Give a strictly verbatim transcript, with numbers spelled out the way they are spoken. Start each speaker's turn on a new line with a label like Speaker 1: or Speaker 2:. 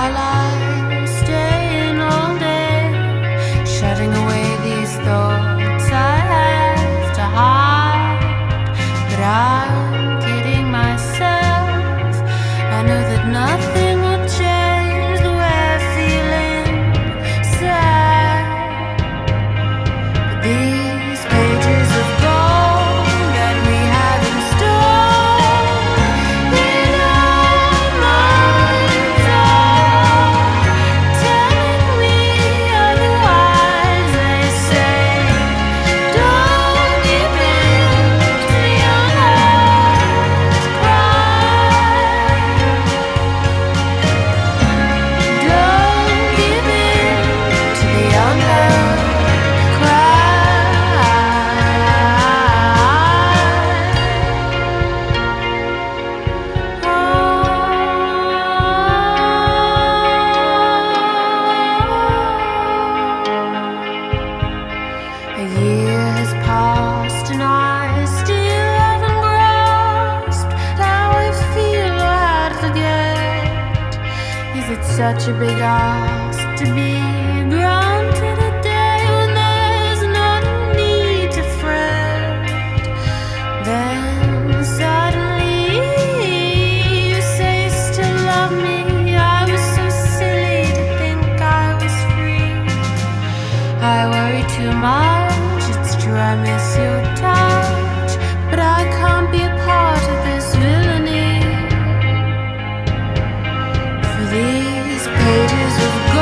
Speaker 1: while I stay in all day, shutting away these thoughts I have to hide. But I'm kidding myself. I know that nothing will change the way I'm feeling sad. But these pages of gold that we have in store in our minds are telling me otherwise. They say, don't give in to the unheard cry. Don't give in to the unheard cry. A year has passed and I still haven't grasped how I feel or how to forget. Is it such a big ask to be granted a day when there's not a need to fret? Then suddenly you say you still love me. I was so silly to think I was free. I worry too much, it's true I miss your touch, but I can't be a part of this villainy. For these pages of